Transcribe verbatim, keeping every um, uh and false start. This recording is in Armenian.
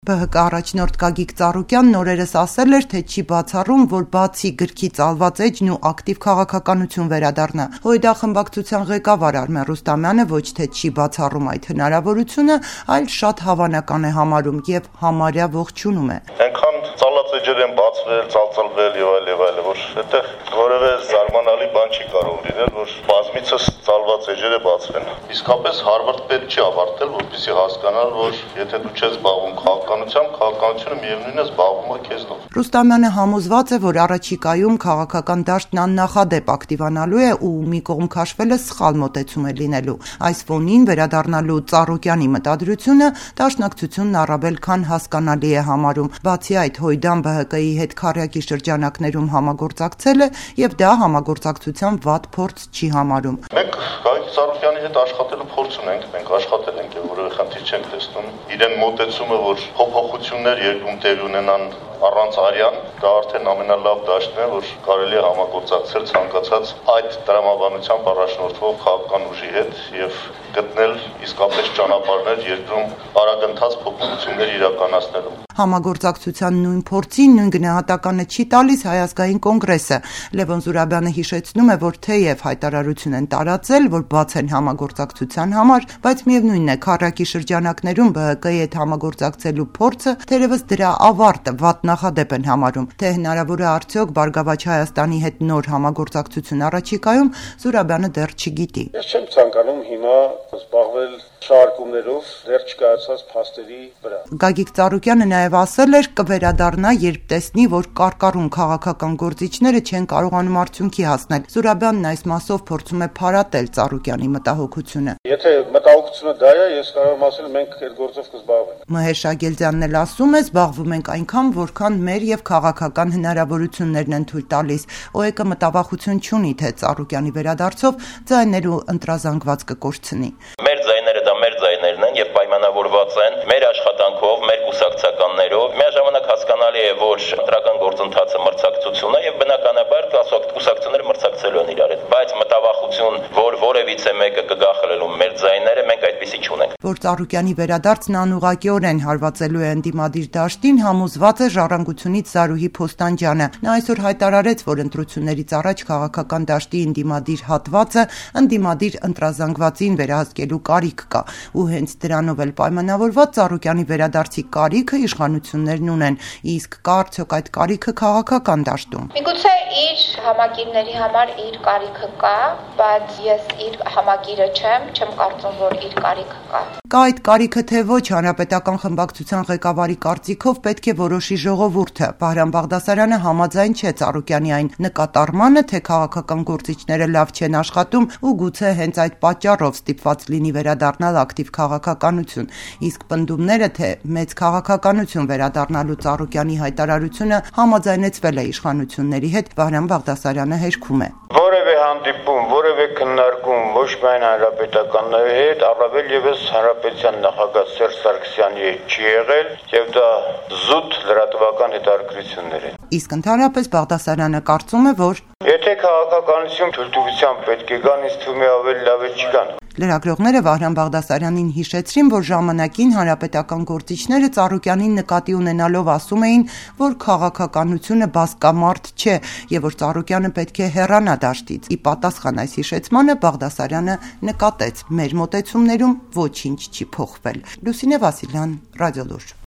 Բ Հ Կ առաջնորդ Գագիկ Ծառուկյանն օրերս ասել էր, թե չի բացառում, որ բացի գրքի ծալված էջն ու ակտիվ քաղաքականություն վերադառնա։ Հույդա խմբակցության ղեկավար Արմեն Ռուստամյանը ոչ թե չի բացառում այդ հնարավորությունը, այլ շատ հավանական է համարում եւ համարյա ողջունում է։ Այնքան ծալած էջեր են բացվել, ծալծալվել եւ այլ եւ այլ, որ այդտեղ որևէ զարմանալի բան չի կարող լինել, որ բազմիցս ծալված էջերը բացվեն։ Իսկապես հարվարդ պետք չի ավարտել, որպեսզի հասկանալ, որ եթե դու չես զբաղվում քաղաքականությամբ, քաղաքականությունը միևնույնն է զբաղվում է քեզնով։ Ռուստամյանը համոզված է, որ առաջիկայում քաղաքական դաշտն աննախադեպ ակտիվանալու է ու մի կողմ քաշվելը սխալ մոտեցում է լինելու։ Այս ֆոնին վերադառնալու Ծառուկյանի մտադրությունը դաշնակցությունն առավել քան հասկանալի է համարում։ Բացի այդ, Հույդան Բ Հ Կ-ի հետ քառյակի շրջանակներում համագործակցել է եւ դա համագործակցության վատ փորձ չի համարում։ Մենք Գագիկ Ծառուկյանի հետ աշխատելու փորձ ունենք, մենք աշխատել ենք եւ որևէ խնդիր չենք տեսնում։ Իրեն մոտեցումը, որ փոփոխություններ երկում տեղի ունենան առանց արյան, դա արդեն ամենալավ դաշտն է, որ կարելի է համագործակցել ցանկացած այդ տրամաբանությամբ առաջնորդվող քաղաքական ուժի հետ եւ գտնել իսկապես ճանապարհներ երկրում արագընթաց փոփոխություններ իրականացնելու։ Համագործակցության նույն փորձին նույն գնահատականը չի տալիս Հայ ազգային կոնգրեսը։ Լևոն Զուրաբյանը հիշեցնում է, որ թեև հայտարարություն են տարածել, որ բաց են համագործակցության համար, բայց միևնույնն է, քառյակի շրջանակներում Բ Հ Կ-ի հետ համագործակցելու փորձը թերևս դրա ավարտը վատ նախադեպ են համարում։ Թե հնարավոր է արդյոք Բարգավաճ Հայաստանի հետ նոր համագործակցություն առաջիկայում, Զուրաբյանը դեռ չգիտի։ Ես չեմ ցանկանում հիմա զբաղվել շարքումներով դեռ չկայացած փաստերի վրա։ Գագիկ Ծառուկյանը նաև ասել էր, կվերադառնա, երբ տեսնի, որ կարկառուն քաղաքական գործիչները չեն կարողանում արդյունքի հասնել։ Զուրաբյանն այս մասով փորձում է փարատել Ծառուկյանի մտահոգությունը։ Եթե մտահոգությունը դա է, ես կարող եմ ասել, մենք այդ գործով կզբաղվենք։ Մհեր Շագելձյանն էլ ասում է, զբաղվում ենք այնքան, որքան մեր եւ քաղաքական հնարավորություններն են թույլ տալիս։ Օ Է Կ մտավախություն չունի, թե Ծառուկյանի վերադարձով ձայներ ու ընտրազանգված կկորցնի։ Մեր ձայները դա մեր ձայներն են եւ պայմանավորված են մեր աշխատանքով, մեր կուսակցականներով։ Միաժամանակ հասկանալի է, որ ընտրական գործընթացը մրցակցություն է եւ բնականաբար կուսակցությունները մրցակցելու են իրար հետ, բայց մտավախություն, որ որևիցե մեկը կգախլելու մեր ձայները, մենք այդպեսի չունենք։ Որ Ծառուկյանի վերադարձն անուղղակիորեն հարվածելու է ընդդիմադիր դաշտին, համոզված է Ժառանգությունից Զարուհի Փոստանջյանը։ Նա այսօր հայտարարեց, որ ընտրություններից առաջ քաղաքական դաշտի ընդդիմադիր հատվածը ընդդիմադիր ընտրազանգվածին վերահսկելու կարիք կա, ու հենց դրանով էլ պայմանավորված Ծառուկյանի վերադարձի կարիքը իշխանություններն ունեն, իսկ կա արդյոք այդ կարիքը քաղաքական դաշտում։ Միգուցե իր համակիրների համար իր կարիքը կա, բայց ես իր համակիրը չեմ, չեմ կարծում, որ իր կարիքը կա։ Կա այդ կարիքը թե ոչ, հանրապետական խմբակցության ղեկավարի կարծիքով պետք է որոշի ժողովուրդը։ Վահրամ Բաղդասարյանը համաձայն չէ Ծառուկյանի այն նկատառմանը, թե քաղաքական գործիչները լավ չեն աշխատում ու գուցե հենց այդ պատճառով ստիպված լինի վերադառնալ ակտիվ քաղաքականություն։ Իսկ պնդումները, թե մեծ քաղաքականություն վերադառնալու Ծառուկյանի հայտարարությունը համաձայնեցվել է իշխանությունների հետ, Վահրամ Բաղդասարյանը հերքում է։ Որևէ հանդիպում, որևէ քննարկում ոչ միայն հանրապետականների հետ, առավել եւս հանրապետության նախագահ Սերժ Սարգսյանի հետ չի եղել, եւ դա զուտ լրատվական հետաքրքրություններ են։ Իսկ ընդհանրապես Բաղդասարյանը կարծում է, որ եթե քաղաքականություն թույլտվությամբ պետք է գան, ինձ թվում է ավելի լավ է չգան։ Լրագրողները Վահրամ Բաղդասարյանին հիշեցրին, որ ժամանակին հանրապետական գործիչները Ծառուկյանին նկատի ունենալով ասում էին, որ քաղաքականությունը բասկամարդ չէ եւ որ Ծառուկյանը պետք է հեռանա դաշտից։ Ի պատասխան այս հիշեցմանը Բաղդասարյանը նկատեց. մեր մոտեցումներում ոչինչ չի փոխվել։ Լուսինե Վասիլյան, Ռադիոլուր։